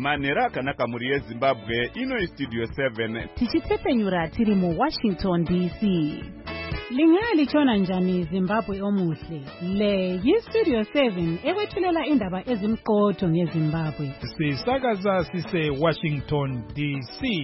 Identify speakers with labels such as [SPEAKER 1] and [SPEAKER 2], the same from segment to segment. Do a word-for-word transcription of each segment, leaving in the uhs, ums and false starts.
[SPEAKER 1] Manera akanaka muri yeZimbabwe ino Studio seven.
[SPEAKER 2] Tichitsepenyura tiri mu Washington D C. Lingali chona njani Zimbabwe omuhle. Le yi Studio seven ekwethulela indaba ezimqotho ngeZimbabwe.
[SPEAKER 3] Sisakaza sise Washington D C.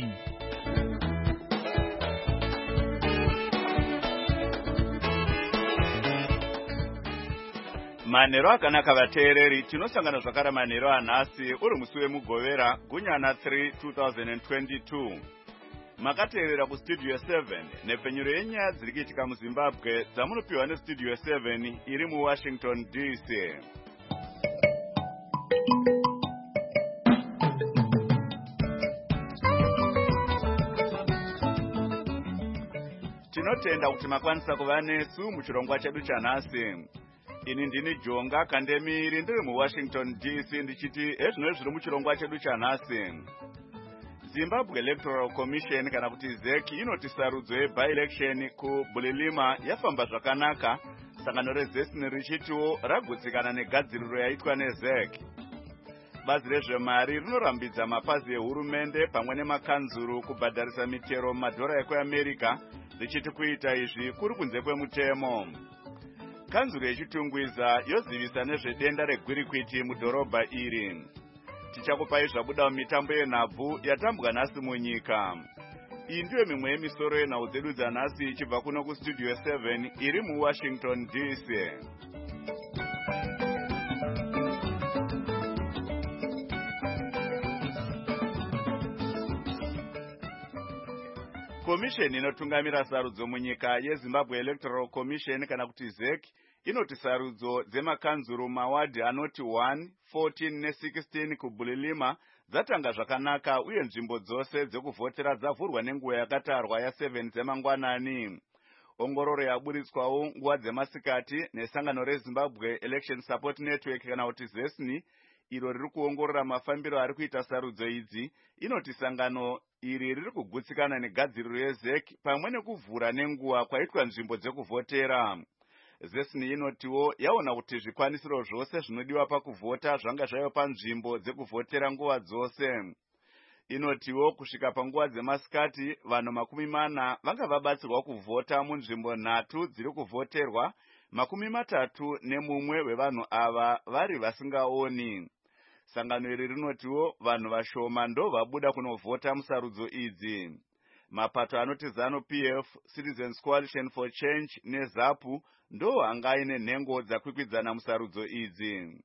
[SPEAKER 1] Manero akanaka vateereri tinosangana zvakara manero anhasi uri musi wemugovera gunyana three two thousand twenty-two. Makateerera kustudio seven nepfenyuro yenyaya dziri kuitika muZimbabwe dzamunopiwa nestudio seven iri muWashington D C. Tinotenda kuti makwanisa kuva nesu muchirongwa chedu chanhasi. Ini ndini Jonga Kandemiri ndiri muWashington D C ndichiti ezvino zviri muchirongwa chedu chanhasi. Zimbabwe Electoral Commission kana kuti Z E C inoti sarudzo yebi-election kuBulilima yafamba zvakanaka, sangano rezesini richitiwo ragutsikana negadziriro yaitwa neZ E C. Bazi rezvemari rinorambidza mapazi ehurumende pamwe nemakanzuru kubhadharisa mitero mumadhora ekuAmerica richiti kuita izvi kuri kunze kwemutemo. Kanzuru yechitungwiza yozivisa nezvedenda regwirikwiti mudhorobha iri. Tichakupai zvabuda mumitambo yenhabvu yatambwa nhasi munyika. Iyi ndiyo mimwe yemisoro yenhau dzedu dzanhasi ichibva kuno kustudio seven iri muWashington D C. Komisheni inotungamira sarudzo munyika yeZimbabwe Electoral Commission kana kuti Z E C inoti sarudzo dzemakanzuru mawadhi anoti one, fourteen ne-sixteen kuBulilima dzatanga zvakanaka uye nzvimbo dzose dzekuvhotera dzavhurwa nenguva yakatarwa ya7 dzemangwanani. Ongororo yaburitswawo nguva dzemasikati nesangano reZimbabwe Election Support Network kana kuti ZESNI iro riri kuongorora mafambiro ari kuita sarudzo idzi. Inoti sangano iri riri kugutsikana negadziriro yeZ E C pamwe nekuvhura nenguva kwaitwa nzvimbo dzekuvhotera. ZESNI inotiwo yaona kuti zvikwanisiro zvose zvinodiwa pakuvhota zvanga zvayo panzvimbo dzekuvhotera nguva dzose. Inotiwo kusvika panguva dzemasikati vanhu makumi mana vanga vabatsirwa kuvhota munzvimbo nhatu dziri kuvhoterwa, makumi matatu nemumwe wevanhu ava vari vasingaoni. Sangano iri rinotiwo vanhu vashoma ndo vabuda kunovhota musarudzo idzi. Mapato anoti ZANU-P F, Citizens Coalition for Change neZAPU ndo angaine nhengo dzakwikwidzana musarudzo idzi.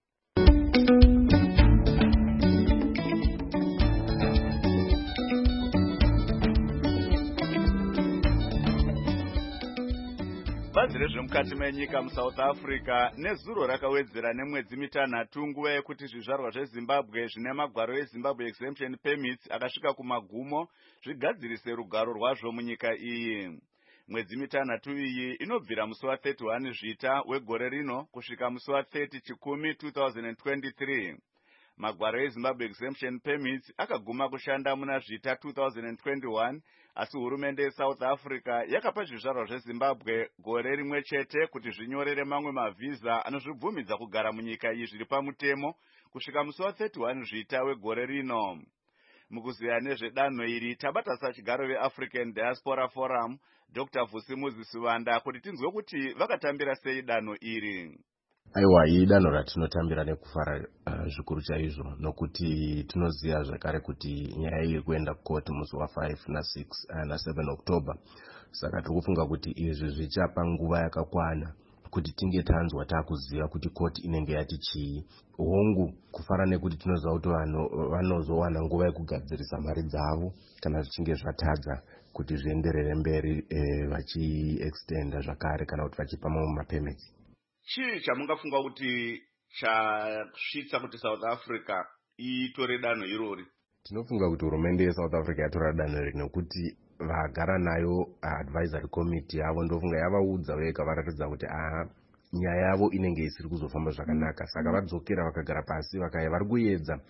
[SPEAKER 1] Bazi rezvemukati menyika muSouth Africa nezuro rakawedzera nemwedzi mitanhatu nguva yekuti zvizvarwa zveZimbabwe zvine magwaro eZimbabwe Exemption Permits akasvika kumagumo zvigadzirise rugaro rwazvo munyika iyi. Mwedzi mitanhatu iyi inobvira musi wa31 Zvita wegore rino kusvika musi wa30 Chikumi two thousand twenty-three. Magwaro eZimbabwe Exemption Permits akaguma kushanda muna Zvita two thousand twenty-one, asi hurumende yeSouth Africa yakapa zvizvarwa zveZimbabwe gore rimwe chete kuti zvinyorere mamwe mavhiza anozvibvumidza kugara munyika iyi zviri pamutemo kusvika musi wa31 Zvita wegore rino. Mukuziya nezvedanho iri tabata sachigaro veAfrican Diaspora Forum Doctor Vusimuzi Sivanda kuti tinzwe kuti vakatambira sei danho iri.
[SPEAKER 4] Aiwa, iyi danho ratinotambira nekufara uh, zvikuru chaizvo nokuti tinoziya zvakare kuti nyaya iri kuenda court musi wa5 na six uh, na seven October. Saka tikufunga kuti izvi zvichapa nguva yakakwana kuti tinge tanzwa takuziva kuti court inenge yati chii. Hongu kufara nekuti tinoziva kuti vanhu vanozowana nguva yekugadzirisa mari dzavo kana zvichinge zvatadza kuti zvienderere mberi eh, vachi-extenda zvakare kana kuti vachipa mamwe mapermits.
[SPEAKER 1] Chii chamungafunga kuti chasvitsa kuti South Africa itore danho irori?
[SPEAKER 4] Tinofunga kuti hurumende yeSouth Africa yatora danho iri nekuti vagara nayo advisory committee yavo ndofunga yavaudza veka varatidza kuti aha nyaya yavo inenge isiri kuzofamba zvakanaka. Saka vadzokera vakagara pasi vakaya vari kuedza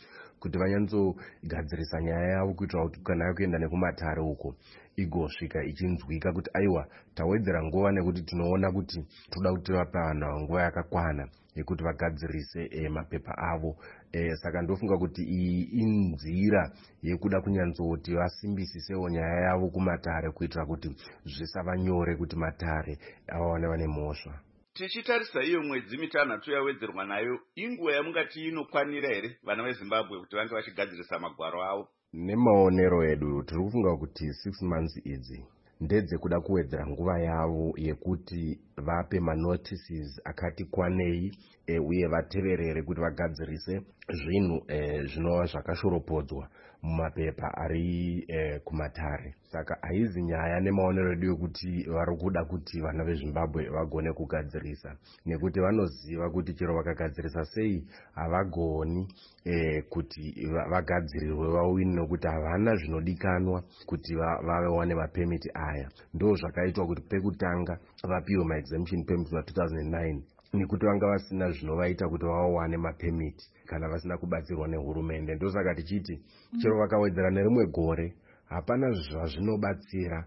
[SPEAKER 4] kuti vanyanzogadzirisa nyaya yavo kuitira kuti kana yakuenda nekumatare uko igosvika ichinzwika kuti aiwa tawedzera nguva nekuti tinoona kuti toda kuti vape vanhu nguva yakakwana yekuti vagadzirise e, mapepa avo. E, saka ndofunga kuti iyi inzira yekuda kunyanzoti vasimbisisewo nyaya yavo kumatare kuitira kuti zvisava nyore kuti matare avaone vane mhosva.
[SPEAKER 1] Tichitarisa iyo mwedzi mitanhatu yawedzerwa nayo, inguva yamungati inokwanira here vana veZimbabwe kuti vange vachigadzirisa magwaro avo?
[SPEAKER 4] Nemaonero edu tiri kufunga kuti six months idzi ndedzekuda kuwedzera nguva yavo yekuti vape manotices akati kwanei e, uye vateverere kuti vagadzirise zvinhu e, zvinova zvakashoropodzwa mumapepa ari e, kumatare. Saka haizi nyaya nemaonero edu yekuti vari kuda kuti vana veZimbabwe vagone kugadzirisa, nekuti vanoziva kuti chero vakagadzirisa sei havagoni e, kuti vagadzirirwe vawini, nokuti havana zvinodikanwa kuti vawane mapemiti aya. Ndo zvakaitwa kuti pekutanga vapiwe maexemption permits wa two thousand nine nekuti vanga vasina zvinovaita kuti vawane mapemiti kana vasina kubatsirwa nehurumende. Ndosaka tichiti chero vakawedzera nerimwe gore hapana zvazvinobatsira.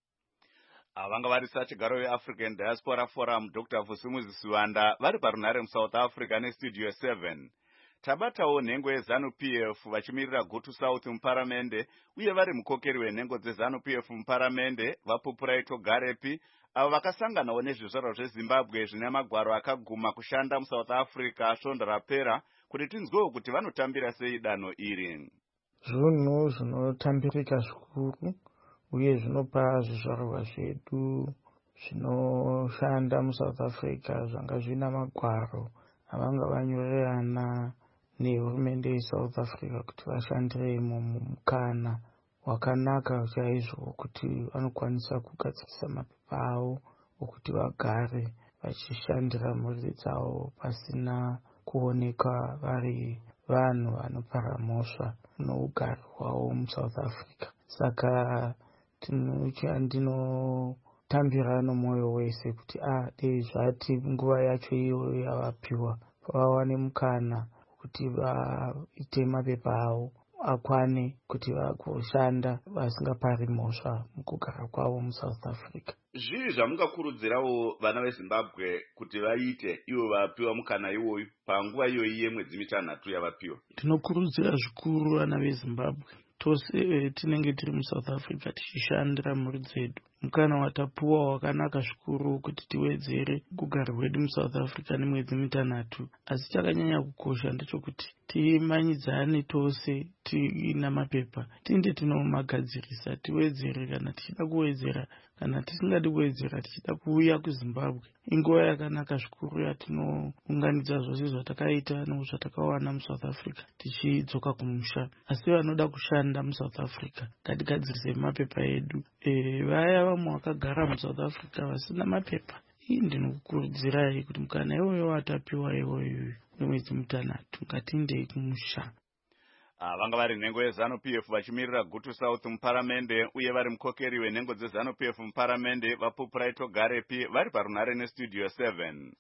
[SPEAKER 1] Vanga vari sachigaro veAfrican Diaspora Forum Doctor Vusimuzi Siwanda vari parunhare muSouth Africa nestudio seven. Tabatawo nhengo yeZanu P F vachimirira Gutu South muparamende uye vari mukokeri wenhengo dzeZanu P F muparamende vaPupuraito Garepi avo vakasanganawo nezvizvarwa zveZimbabwe zvine magwaro akaguma kushanda muSouth Africa svonda rapera kuti tinzwewo kuti vanotambira sei danho iri.
[SPEAKER 5] Zvinhu zvinotambirika zvikuru uye zvinopa zvizvarwa zvedu zvinoshanda muSouth Africa zvanga zvina magwaro avanga vanyorerana nehurumende yeSouth Africa kuti vashandiremo mumukana wakanaka chaizvo kuti vanokwanisa kugadzirisa mapepa avo okuti vagare vachishandira mhuri dzavo pasina kuoneka vari vanhu vanopara mhosva nougari hwavo muSouth Africa. Saka ndinotambira nomwoyo wese kuti a dei zvati nguva yacho iyoyo yavapiwa vawane mukana kuti vaite mapepa avo akwane kuti vagoshanda vasingapari mhosva mukugara kwavo muSouth Africa.
[SPEAKER 1] Zvii zvamungakurudzirawo vana veZimbabwe kuti vaite ivo vapiwa mukana iwoyu panguva iyoyi yemwedzi mitanhatu yavapiwa?
[SPEAKER 5] Tinokurudzira zvikuru vana veZimbabwe tose tinenge tiri muSouth Africa tichishandira mhuri dzedu. Mukana watapuwa wakanaka zvikuru kuti tiwedzere kugara kwedu muSouth Africa nemwedzi mitanhatu, asi chakanyanya kukosha ndechekuti timanyidzane tose tina mapepa tinde tinomagadzirisa tiwedzere kana tichida kuwedzera kana tisingadi kuwedzera tichida kuuya kuZimbabwe. Inguva yakanaka zvikuru yatinounganidza zvose zvatakaita nezvatakawana muSouth Africa tichidzoka kumusha. Asi vanoda kushanda muSouth Africa ngatigadzirise mapepa edu. E, vaya vamwe vakagara muSouth Africa vasina mapepa, iyi ndinokukurudzirai kuti mukana iwoyo watapiwa iwoyo wemwedzi mitanhatu ngatiendei kumusha.
[SPEAKER 1] Vanga vari nhengo yeZanu P F vachimirira Gutu South muparamende uye vari mukokeri wenhengo dzeZanu P F muparamende vaPupuraito Garepi vari parunhare nestudio seven.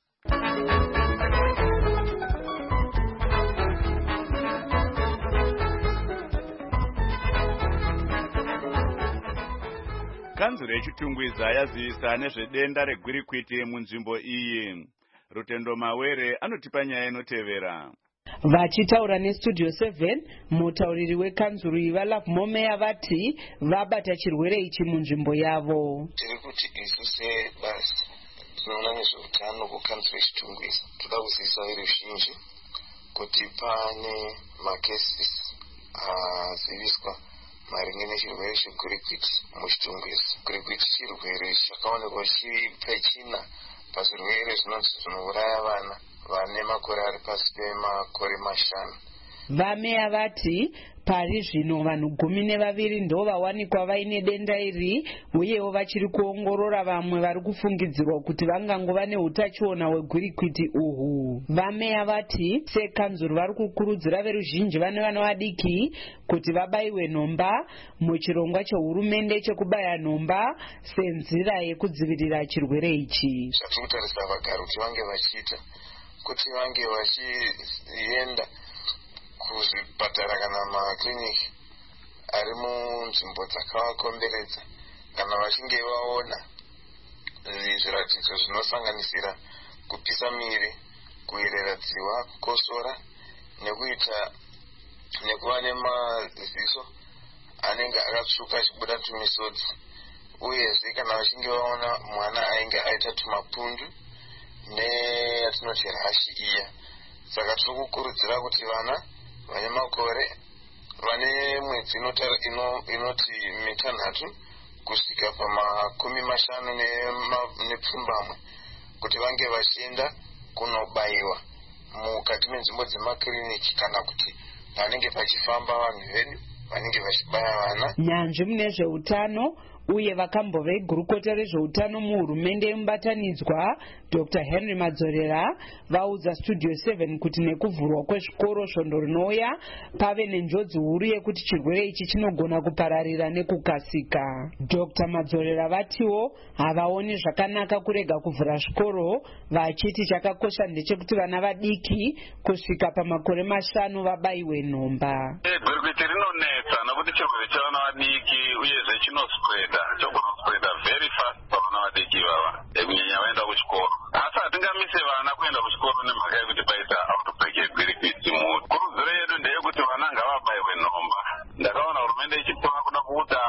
[SPEAKER 1] Kanzuro yechitungwiza yazivisa nezvedenda regwirikwiti munzvimbo iyi. Rutendo Mawere anotipa nyaya inotevera.
[SPEAKER 6] Vachitaura nestudio seven, mutauriri wekanzuro iva Momeya vati vabata chirwere ichi munzvimbo yavo.
[SPEAKER 7] Tiri kuti isu sebasi tinoona nezveutano kukanzuro yechitungwiza toda kuzivisa veruzhinji kuti pane makesisi aziviswa maringe nechirwere chegwirikwiti muchitungwiza. Gwirikwiti chirwere chakaonekwa chipechina pazvirwere zvinonzi zvinouraya vana vane makore ari pasi pemakore mashanu.
[SPEAKER 6] Vameya vati pari zvino vanhu gumi nevaviri ndo vawanikwa vaine denda iri uyewo vachiri kuongorora vamwe vari kufungidzirwa kuti vangangova neutachiona hwegwirikwiti uhu. Vameya vati sekanzuro vari kukurudzira veruzhinji vane vana vadiki kuti vabaiwe nhomba muchirongwa chehurumende chekubaya nhomba senzira yekudzivirira chirwere ichi.
[SPEAKER 7] Zvatiri kutarisa vagari kuti vange vachiita kuti vange vachienda kuzvipatara kana makliniki ari munzvimbo dzakavakomberedza kana vachinge vaona zviratidzo zvinosanganisira kupisa miri, kuerera dziwa, kukosora nekuita nekuva nemaziso anenge akatsvuka achibuda tumisodzi, uyezve kana vachinge vaona mwana ainge aita tumapundu neyatinoti rashi iya. Saka tiri kukurudzira kuti vana vane makore vane mwedzi inoti mitanhatu kusvika pamakumi mashanu nepfumbamwe kuti vange vachienda kunobayiwa mukati menzvimbo dzemakiriniki kana kuti panenge pachifamba vanhu vedu vanenge vachibaya vana.
[SPEAKER 6] Nyanzvi mune zveutano uye vakambove igurukota rezveutano muhurumende yemubatanidzwa Doctor Henry Madzorera vaudza Studio seven kuti nekuvhurwa kwezvikoro svondo rinouya pave nenjodzi huru yekuti chirwere ichi chinogona kupararira nekukasika. Doctor Madzorera vatiwo havaoni zvakanaka kurega kuvhura zvikoro, vachiti chakakosha ndechekuti vana vadiki kusvika pamakore mashanu vabayiwe nhomba.
[SPEAKER 8] Gwirikwiti rinonetsa nokuti chirwere chavana vadiki uyezve chinospreda chokunospreda very fast pavana vadiki ivava kunyanya vaenda kuchikoro. Asi hatingamise vana kuenda kuchikoro nemhaka yekuti paita outbreak yegwirikwiti. Kurudziro yedu ndeyekuti vana ngavabayiwe nhomba. Ndakaona hurumende ichitora kuda kuita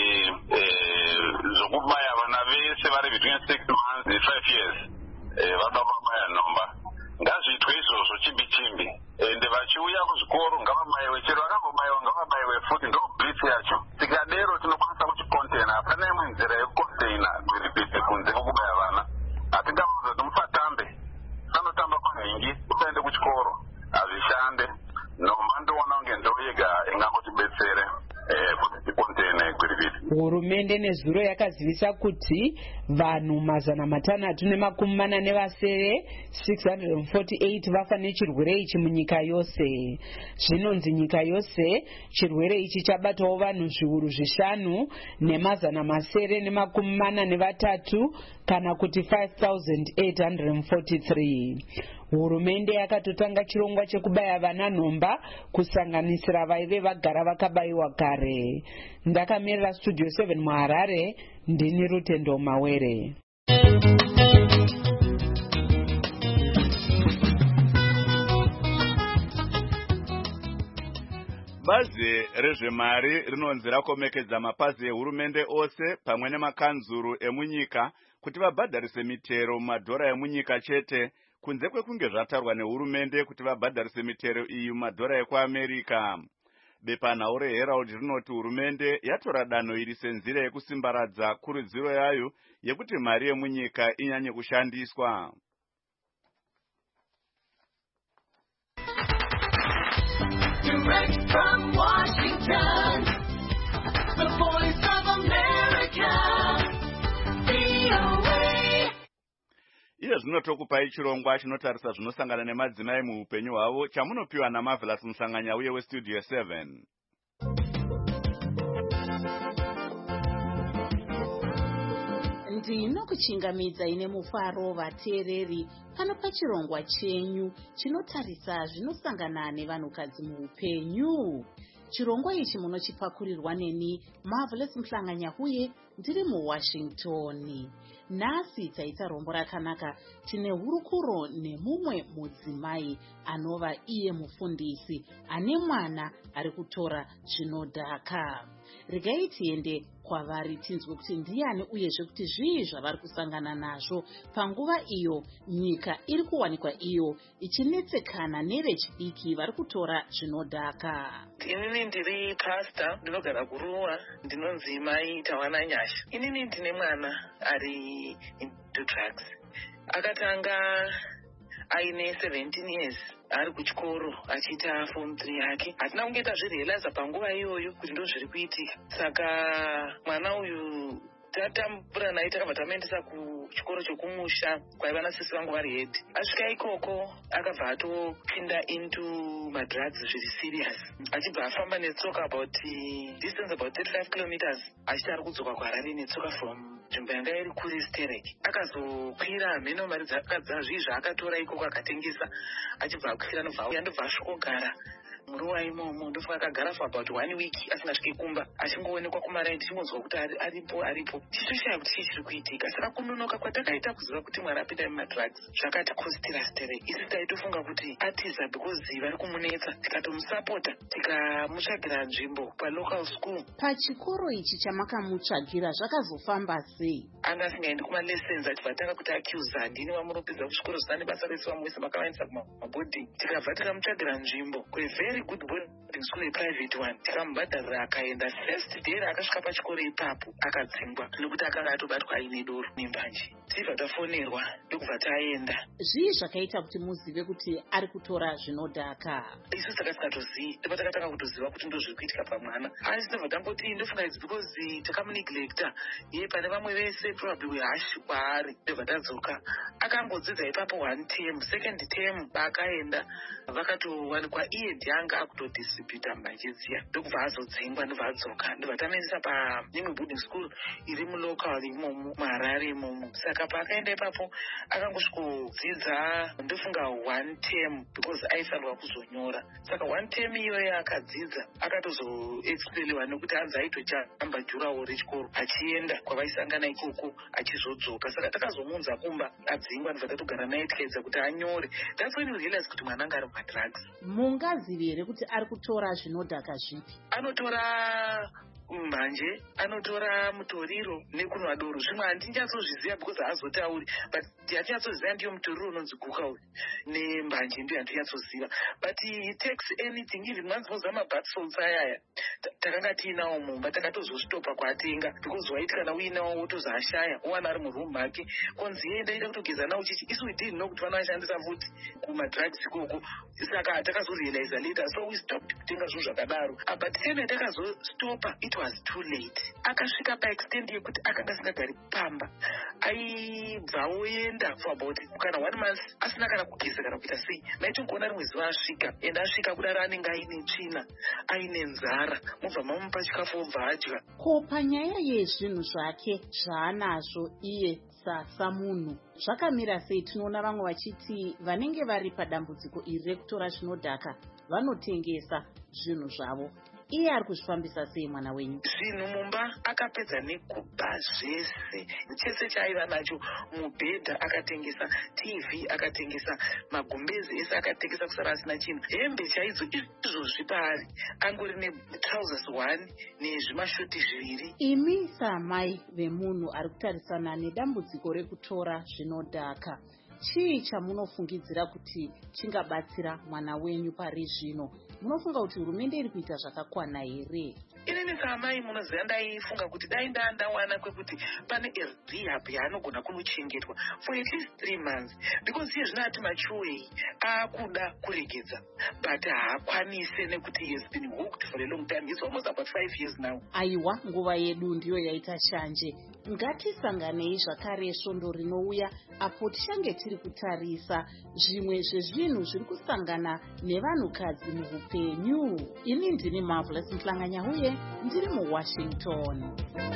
[SPEAKER 8] zvokubaya vana vese vari between six months and five years vada kubaya nhomba. Ngazviitwe izvozvo chimbi chimbi ende vachiuya kuzvikoro ngavabayiwe, chero vakambobayiwa ngavabayiwe futi, ndo blitz yacho. Tikadero tinokwanisa kuchicontaina, hapana imwe nzira yekucontaina gwirikwiti kunze kwokubaya vana. Hatingauza kuti musatambe, sanotamba panhingi usaende kuchikoro, hazvishande. Nhomba ndoona kunge ndo yega ingangotibetsere kuti ticontaine gwirikwiti.
[SPEAKER 6] Hurumende nezuro yakazivisa kuti vanhu mazana matanhatu nemakumi mana nevasere six hundred forty-eight vafa nechirwere ichi munyika yose. Zvinonzi nyika yose chirwere ichi chabatawo vanhu zviuru zvishanu nemazana masere nemakumi mana nevatatu kana kuti five thousand eight hundred forty-three. Hurumende yakatotanga chirongwa chekubaya vana nhomba kusanganisira vaive vagara vakabayiwa kare. Ndakamirira Studio seven muHarare, ndini Rutendo Mawere.
[SPEAKER 1] Bazi rezvemari rinonzi rakomekedza mapazi ehurumende ose pamwe nemakanzuru emunyika kuti vabhadharise mitero mumadhora emunyika chete, kunze kwekunge zvatarwa nehurumende kuti vabhadharise mitero iyi mumadhora ekuAmerika. Bepanhau reHerald rinoti hurumende yatora danho iri senzira yekusimbaradza kurudziro yayo yekuti mari yemunyika inyanye kushandiswa. Direct from Washington, the voice of America, V O A. Iye zvinotokupai chirongwa chinotarisa zvinosangana nemadzimai muupenyu hwavo chamunopiwa naMarvelous Musanganya uye weStudio seven.
[SPEAKER 2] Ndinokuchingamidza ine mufaro vateereri pano pachirongwa chenyu chinotarisa zvinosangana nevanhukadzi muupenyu. Chirongwa ichi munochipakurirwa neni Marvelous Musanganya uye ndiri muWashington. Nhasi taita rombo rakanaka, tine hurukuro nemumwe mudzimai anova iye mufundisi ane mwana ari kutora zvinodhaka. Regai tiende kwavari tinzwe kuti ndiani uyezve kuti zvii zvavari kusangana nazvo panguva iyo nyika iri kuwanikwa iyo ichinetsekana nerechidiki vari kutora zvinodhaka.
[SPEAKER 9] Inini ndiri pastor, ndinogara kuruwa, ndinonzi Mai Tawananyasha. Inini ndine mwana ari into drugs. Akatanga aine seventeen years ari kuchikoro achiita form three yake. Hatina kungoita zvirealiza panguva iyoyo kuti ndo zviri kuitika. Saka mwana uyu tatambura naye takabva tamuendesa kuchikoro chokumusha kwaiva nasisi vangu vari head. Asvika ikoko akabva atopinda into madrugs zviri serious. Achibva afamba netsoka about distance about thirty-five kilometers achiti ari kudzoka kuHarare netsoka from nzvimbo yanga iri kuri Stereki. Akazokwira mheno mari dzakadza zvii zvaakatora ikoko akatengesa. Achibva akwira nobva auya ndobva asvikogara muruwa imomo ndofunga akagara for about one week asingasviki kumba achingoonekwa kumaraini tichingonzwa kuti aripo aripo tichitoshaya kuti chii chiri kuitika. Saka kunonoka kwatakaita kuziva kuti mwana apinda mumadrugs zvakatikostira sterei. Isi taitofunga kuti atiza because vari kumunetsa, tikatomusapota tikamutsvagira nzvimbo palocal school.
[SPEAKER 2] Pachikoro ichi chamakamutsvagira zvakazofamba sei?
[SPEAKER 9] Anga asingaendi kumalessons achibva atanga kuti accusa ndini wamunopedza kuchikoro zvisane basa rese vamuisa makavaendesa kumabhodhingi. Tikabva tikamutsvagira nzvimbo kwe very good boarding school yeprivate one, tikamubhadharira akaenda. First day akasvika pachikoro ipapo akadzingwa nekuti akanga atobatwa aine doro nembanje. Tibva tafonerwa ndokubva taenda.
[SPEAKER 2] Zvii zvakaita kuti muzive kuti ari kutora zvinodhaka?
[SPEAKER 9] Isu saka tikatozivi ndipo takatanga kutoziva kuti ndozviri kuitika pamwana. Asi tinobva tamboti ndofunga it's because takamuneglecta ye pane vamwe vese probably hashi kwaari. Ndobva tadzoka akangodzidza ipapo one term, second term paakaenda vakatowanikwa iye ndianga akutodistributa mbanje dziya, ndokubva azodzingwa ndobva adzoka. Ndobva tamuendesa paimwe boarding school iri mulocal imomo muHarare imomo. Saka paakaenda ipapo akangosvikodzidza ndofunga one term because aifanirwa kuzonyora. Saka one term iyoyo akadzidza akatozoexpeliwa nekuti anzi aitojamba jurawo rechikoro achienda kwavaisangana ikoko achizodzoka. Saka takazomunza kumba adzingwa ndobva tatogara naye tikaedza kuti anyore. That's when we realize kuti mwana anga ari mumadrugs.
[SPEAKER 2] Mungazivi here kuti ari kutora zvinodhaka zvipi?
[SPEAKER 9] Anotora mbanje, anotora mutoriro nekunwa doro. Zvimwe handinyatsozviziva because haazotauri, but handinyatsozviziva ndiyo mutoriro unonzi guka uyu nembanje ndiyo handinyatsozviziva. But he takes anything, even once moza mabath salts ayaya takanga tiinawo mumba takatozositopa kuatenga because waiti kana uinawo wotozoashaya owana ari muroom make konzi enda ida kutogeza nawo chichi. Isu we didn't know kuti vanoshandisa futi kumadrugs ikoko. Saka takazorealize later, so we stopped kutenga zvinhu zvakadaro. But time yatakazostopa it was too late. Akasvika paextend yekuti akanga asingagari pamba, aibva oenda for about kana one month asina kana kugeza kana kuita sei. Maitongoona rimwe zuva asvika ende asvika kudaro anenge aine tsvina aine nzara, mobva mamupa chikafu obva adya.
[SPEAKER 2] Ko panyaya yezvinhu zvake zvaanazvo iye sasa munhu zvakamira sei? Tinoona vamwe vachiti vanenge vari padambudziko iri rekutora zvinodhaka vanotengesa zvinhu zvavo. Iye ari kuzvifambisa sei mwana wenyu?
[SPEAKER 9] Zvinhu mumba akapedza nekuba zvese, chese chaaiva nacho. Mubhedha akatengesa, tv akatengesa, magumbezi ese akatengesa kusara asina chinhu. Hembe chaidzo izvozvi paari angori netrousers one nezvimashoti zviviri.
[SPEAKER 2] Imi samai vemunhu ari kutarisana nedambudziko rekutora zvinodhaka, chii chamunofungidzira kuti chingabatsira mwana wenyu pari zvino? Munofunga kuti hurumende iri kuita zvakakwana here?
[SPEAKER 9] Inini samai munoziva ndaifunga kuti dai ndandawana kwekuti pane rehab yaanogona kunochengetwa for at least three months because iye zvino ati machuwei akuda kuregedza but haakwanise nekuti he has been hooked for a long time. It's almost about five years now.
[SPEAKER 2] Aiwa, nguva yedu ndiyo yaita shanje. Ngatisanganei zvakare svondo rinouya apo tichange tiri kutarisa zvimwe zvezvinhu zviri kusangana nevanhukadzi muhupenyu. Ini ndini Marvelous Mhlanganya-Huye, ndiri muWashington.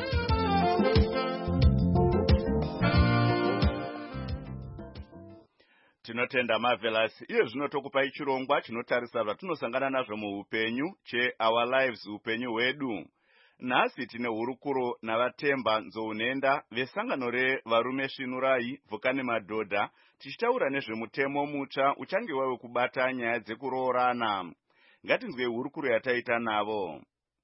[SPEAKER 1] Tinotenda Marvelous. Iye zvino tokupai chirongwa chinotarisa zvatinosangana nazvo muupenyu che Our Lives, upenyu hwedu. Nhasi tine hurukuro navatemba Nzounenda vesangano revarume Svinurai Vhukani Madhodha, tichitaura nezvemutemo mutsva uchange wave kubata nyaya dzekuroorana. Ngatinzwe hurukuro yataita navo.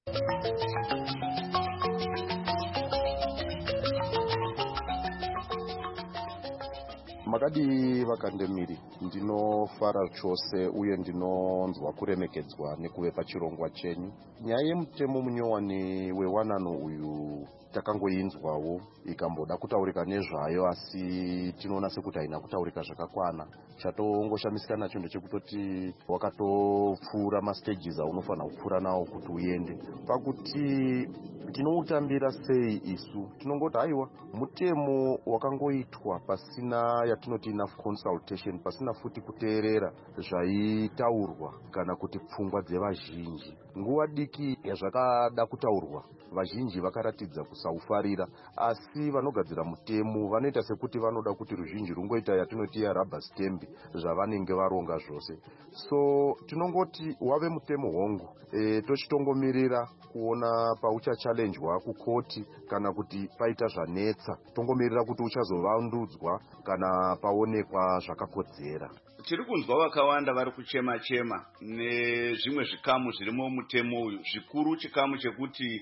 [SPEAKER 10] Makadi vakandemiri, ndinofara chose uye ndinonzwa kuremekedzwa nekuve pachirongwa chenyu. Nyaya yemutemo munyowani wewanano uyu takangoinzwawo ikamboda kutaurika nezvayo, asi tinoona sekuti haina kutaurika zvakakwana. Chatongoshamisika nacho ndechekutoti wakatopfuura mastages aunofanira kupfuura nawo kuti uende. Pakuti tinoutambira sei isu? Tinongoti aiwa mutemo wakangoitwa pasina yatinoti enough consultation, pasina futi kuteerera zvaitaurwa kana kuti pfungwa dzevazhinji. Nguva diki yazvakada kutaurwa vazhinji vakaratidza kusaufarira, asi vanogadzira mutemo vanoita sekuti vanoda kuti ruzhinji rungoita yatinoti ya rubber stamp zvavanenge varonga zvose. So tinongoti wave mutemo hongu, e, tochitongomirira kuona pauchachallenjwa kukoti kana kuti paita zvanetsa, tongomirira kuti uchazovandudzwa kana paonekwa zvakakodzera.
[SPEAKER 1] Tiri kunzwa vakawanda vari kuchema chema nezvimwe zvikamu zvirimo mutemo uyu, zvikuru chikamu chekuti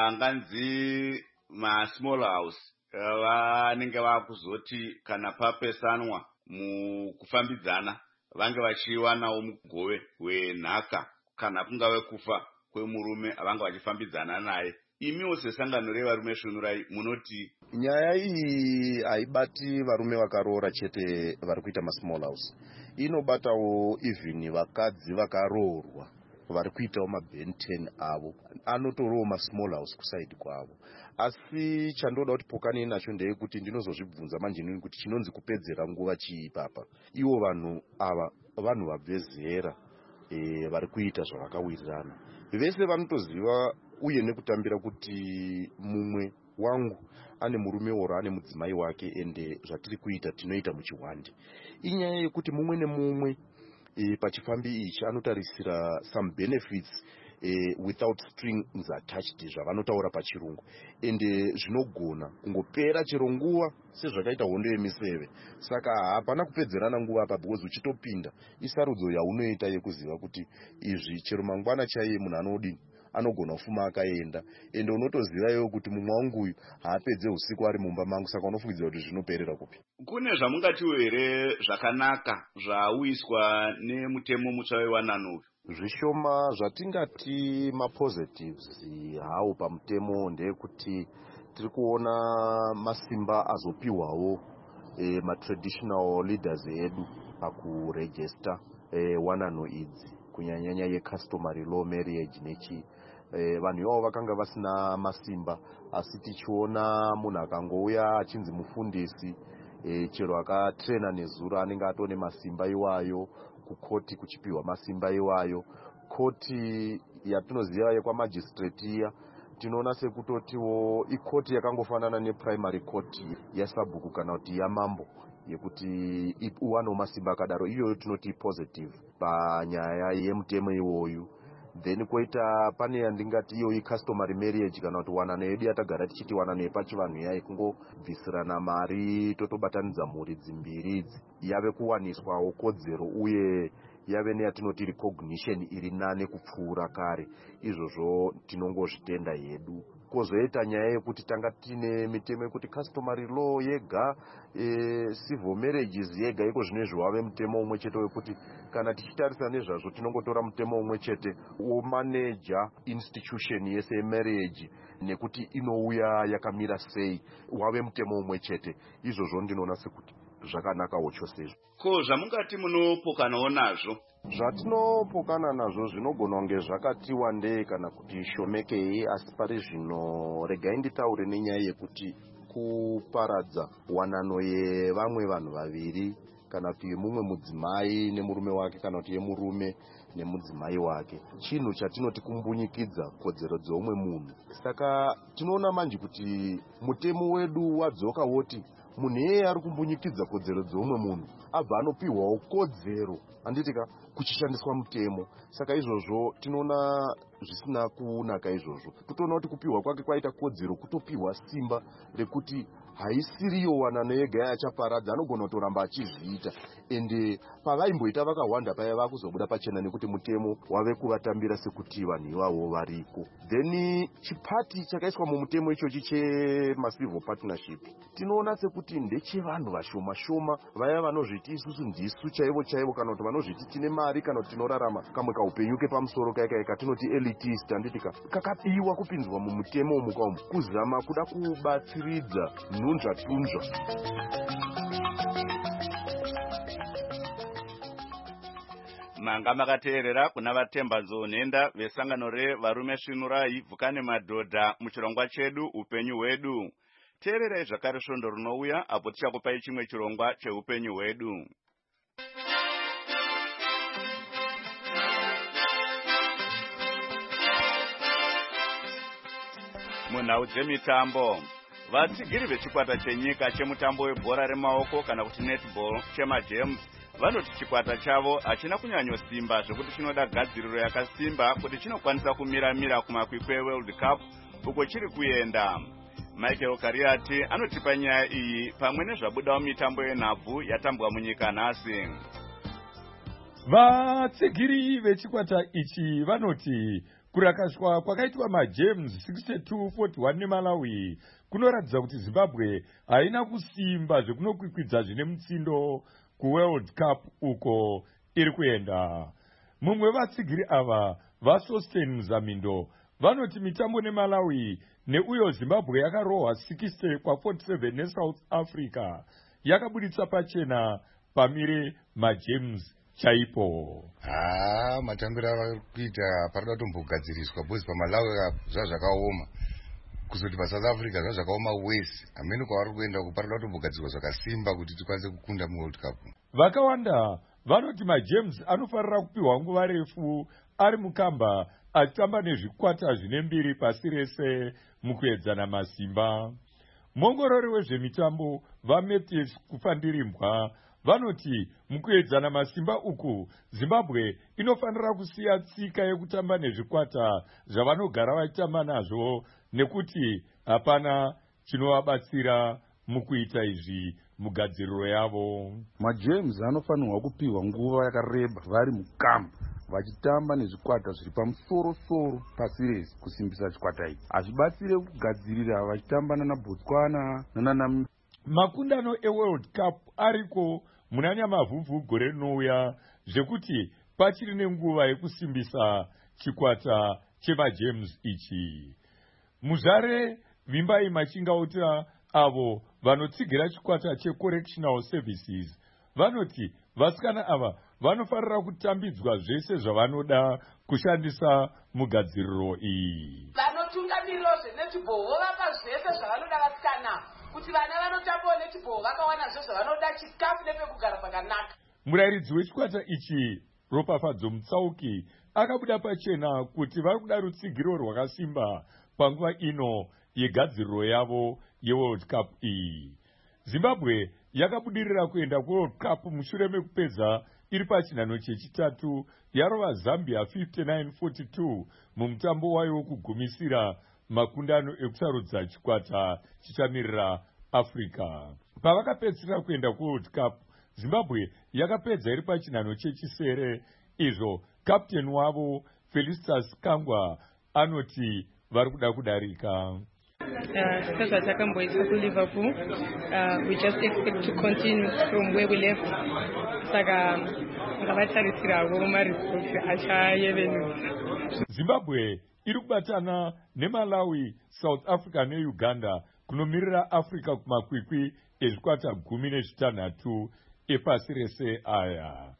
[SPEAKER 1] vanganzi ma small house vanenge vakuzoti kana papesanwa mukufambidzana vange vachiwanawo mugove wenhaka kana kungave kufa kwemurume avanga vachifambidzana naye. Imiwo sesangano revarume svunurai munoti
[SPEAKER 10] nyaya iyi haibati varume vakaroora chete vari kuita masmall house, inobatawo even vakadzi vakaroorwa vari kuitawo mabenten avo, anotorowo masmall house kusaidi kwavo. Asi chandoda kuti pokani nacho ndeyekuti ndinozozvibvunza manje nini kuti chinonzi kupedzera nguva chiipapa. Ivo vanhu ava vanhu vabve zera e, vari kuita zvavakawirirana. Vese vanotoziva uye nekutambira kuti mumwe wangu ane murume oro ane mudzimai wake, ende zvatiri kuita tinoita muchihwandi. Inyaya yekuti mumwe nemumwe e, pachifambi ichi anotarisira some benefits e, without strings attached zvavanotaura pachirungu, ende zvinogona kungopera chero nguva sezvakaita hondo yemiseve. Saka hapana kupedzerana nguva apa, because uchitopinda isarudzo yaunoita yekuziva kuti izvi chero mangwana chaiye munhu anodini anogona kufuma akaenda, ende unotoziva iwe kuti mumwe wangu uyu haapedze usiku ari mumba mangu, saka unofungidzira kuti zvinoperera kupi.
[SPEAKER 1] Kune zvamungatiwo here zvakanaka zvauyiswa nemutemo mutsva wewanano uyu?
[SPEAKER 10] Zvishoma zvatingati mapositives hawo pamutemo ndeyekuti tiri kuona masimba azopiwawo e, matraditional leaders edu pakuregister e, wanano idzi kunyanyanya yecustomary law marriage nechi e, vanhu ivavo vakanga vasina masimba, asi tichiona munhu akangouya achinzi mufundisi e, chero akatrena nezuro anenge atone masimba iwayo, kukoti kuchipiwa masimba iwayo. Koti yatinoziva yekwamagistrate iya tinoona sekutotiwo ikoti yakangofanana neprimary court yasabhuku kana kuti yamambo, yekuti uwano masimba akadaro, iyoyo tinoti positive panyaya yemutemo iwoyu. Then koita pane yandingati iyo i-customary marriage kana kuti wanano yedu yatagara tichiti wanano yepachivanhu yai kungobvisirana mari totobatanidza mhuri dzimbiri idzi, yave kuwaniswawo kodzero uye yave neyatinoti recognition iri nane kupfuura kare. Izvozvo tinongozvitenda yedu. Kozoita nyaya yekuti tanga tine mitemo yekuti customary law yega, e, civil marriages yega, iko zvinezvi wave mutemo umwe chete wekuti kana tichitarisa nezvazvo tinongotora mutemo umwe chete womanager institution yese yemarriage nekuti inouya yakamira sei, wave mutemo umwe chete. Izvozvo ndinoona sekuti zvakanakawo chose.
[SPEAKER 1] Ko zvamungati munopokanawo nazvo?
[SPEAKER 10] Zvatinopokana nazvo zvinogona kunge zvakati wandei kana kuti shomekei, asi pari zvino regai nditaure nenyaya yekuti kuparadza wanano yevamwe vanhu vaviri kana kuti mumwe mudzimai nemurume wake kana kuti yemurume nemudzimai wake chinhu chatinoti kumbunyikidza kodzero dzeumwe munhu. Saka tinoona manje kuti mutemo wedu wadzoka woti munhu yeye ari kumbunyikidza kodzero dzeumwe munhu abva anopiwawo kodzero handitika kuchishandiswa mutemo. Saka izvozvo tinoona zvisina kunaka. Izvozvo totoona kuti kupiwa kwake kwaita kodzero kutopiwa simba rekuti haisiriyo wanano yega yachaparadza, anogona kutoramba achizviita, ende pavaimboita vakawanda paya vakuzobuda pachena nekuti mutemo wave kuvatambira sekuti vanhu ivavo variko. Then chipati chakaiswa mumutemo ichochi chemacivil partnership tinoona sekuti ndechevanhu vashoma shoma, vaya vanozviti isusu ndisu chaivo chaivo, kana kuti vanozviti tine mari kana kuti tinorarama kamwe kaupenyu kepamusoro kaikaika tinoti elitist handitika, kakabiwa kupinzwa mumutemo umuka umu kuzama kuda kubatsiridza nhunzva tunzva.
[SPEAKER 1] manga makateerera kuna vatemba nzonhenda vesangano revarume svinurai vhukane madhodha muchirongwa chedu upenyu hwedu. Teererai zvakare svondo rinouya apo tichakupai chimwe chirongwa cheupenyu hwedu. Munhau dzemitambo, vatsigiri vechikwata chenyika chemutambo webhora remaoko kana kuti netball chemajames vanoti chikwata chavo hachina kunyanyosimba zvekuti chinoda gadziriro yakasimba kuti chinokwanisa kumira-mira kumakwikwi eWorld Cup uko chiri kuenda. Michael Kariati anotipa nyaya iyi pamwe nezvabudawo mitambo yenhabvu yatambwa munyika nhasi.
[SPEAKER 11] Vatsigiri vechikwata ichi vanoti kurakashwa kwakaitwa majames sixty two forty one neMalawi kunoratidza kuti Zimbabwe haina kusimba zvekunokwikwidza zvine mutsindo kuWorld Cup uko iri kuenda. Mumwe vatsigiri ava vaSosten Muzamindo vanoti mitambo neMalawi neuyo Zimbabwe yakarohwa sixty kwa forty seven neSouth Africa yakabuditsa pachena pamire majames chaipo.
[SPEAKER 12] Ah, matambiro avakuita parada kutombogadziriswa bozi paMalawi zvazvakaoma kuzoti paSouth Africa zvazvakaoma wese. Amene kwavari kuenda kuparada kutombogadzirwa zvakasimba kuti tikwanise kukunda muWorld Cup.
[SPEAKER 11] Vakawanda vanoti majames anofanira kupiwa nguva refu ari mukamba achitamba nezvikwata zvine mbiri pasi rese mukuedzana masimba. Muongorori wezvemitambo vaMatthews Kufandirimbwa vanoti mukuedzana masimba uku Zimbabwe inofanira kusiya tsika yekutamba nezvikwata zvavanogara vachitamba nazvo nekuti hapana chinovabatsira mukuita izvi mugadziriro yavo.
[SPEAKER 13] Majames anofanirwa kupiwa nguva yakareba vari mukamba vachitamba nezvikwata zviri pamusoro-soro pasi rese kusimbisa chikwata ichi. Hazvibatsire kugadzirira vachitamba nana Botswana nanana
[SPEAKER 11] makundano eWorld Cup ariko muna Nyamavhuvhu gore rinouya zvekuti pachiri nenguva yekusimbisa chikwata chemajames ichi. Muzvare Vimbai Machingauta avo vanotsigira chikwata checorrectional services vanoti vasikana ava vanofanira kutambidzwa zvese zvavanoda kushandisa mugadziriro iyi.
[SPEAKER 14] Vanotungamiriro zvenetball vovapa zvese zvavanoda vasikana kuti vana vanotambawo netball vakawana zvese zvavanoda chikafu nepekugara pakanaka.
[SPEAKER 11] Murairidzi wechikwata ichi Ropafadzo Mutsauki akabuda pachena kuti vari kuda rutsigiro rwakasimba panguva ino yegadziriro yavo yeWorld Cup iyi. Zimbabwe yakabudirira kuenda kuWorld Cup mushure mekupedza iri pachinhano chechitatu yarova Zambia fifty-nine forty-two mumutambo wayo wekugumisira makundano ekusarudza chikwata chichamirira Africa. Pavakapedzisira kuenda kuWorld Cup, Zimbabwe yakapedza iri pachinhano chechisere izvo kapteni wavo Felicitas Kangwa anoti vari kuda kudarika.
[SPEAKER 15] sezvatakamboiswa kuLiverpool, uh, we just expect to continue from where we left. Saka ngavatarisirawo maresults achayevenusa.
[SPEAKER 11] Zimbabwe iri kubatana neMalawi, South Africa neUganda kunomirira Africa kumakwikwi ezvikwata gumi nezvitanhatu epasi rese aya.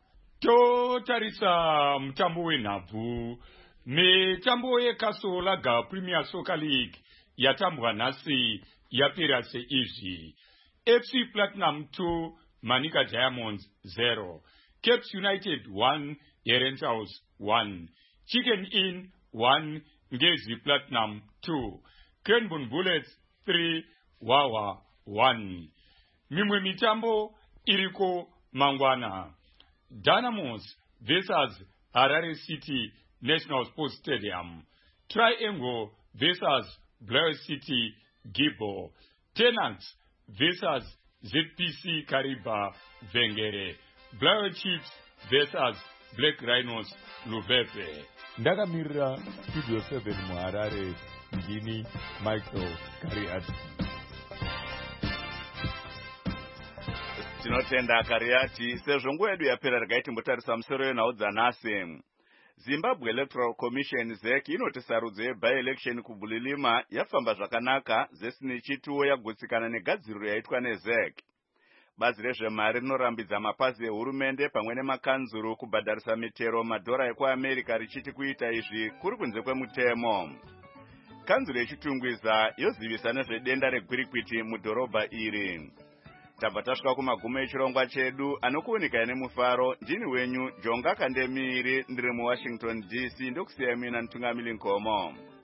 [SPEAKER 11] Totarisa mutambo wenhabvu. Mitambo yeCastle Lager Premier Soccer League yatambwa nhasi yapera seizvi. F C Platinum two, Manica Diamonds zero, Caps United one, Herents House one, Chicken Inn one, Ngezi Platinum two, Cranbourne Bullets three, Wawa one. Mimwe mitambo iriko mangwana. Dynamos versus Harare City National Sports Stadium. Triangle versus Blair City Gibbo. Tenants versus Z P C Kariba Vengere. Blair Chiefs versus Black Rhinos Lubepe. Ndakamirira Studio seven muHarare, ndini Michael Kariati.
[SPEAKER 1] Tinotenda Kariati, sezvo nguva yedu yapera regai timbotarisa musoro yenhau dzanhasi. Zimbabwe Electoral Commission Z E C inoti sarudzo yeby-election kuBulilima yafamba zvakanaka zesine chituwo yagutsikana negadziriro yaitwa neZ E C. bazi rezvemari rinorambidza mapazi ehurumende pamwe nemakanzuru kubhadharisa mitero madhora ekuamerica richiti kuita izvi kuri kunze kwemutemo. Kanzuro yechitungwiza yozivisa nezvedenda regwirikwiti mudhorobha iri. Tabva tasvika kumagumo echirongwa chedu anokuunika nemufaro. Ndini wenyu Jonga Kandemiri ndiri muWashington D C ndokusiya mina Ntungamiri Nkomo.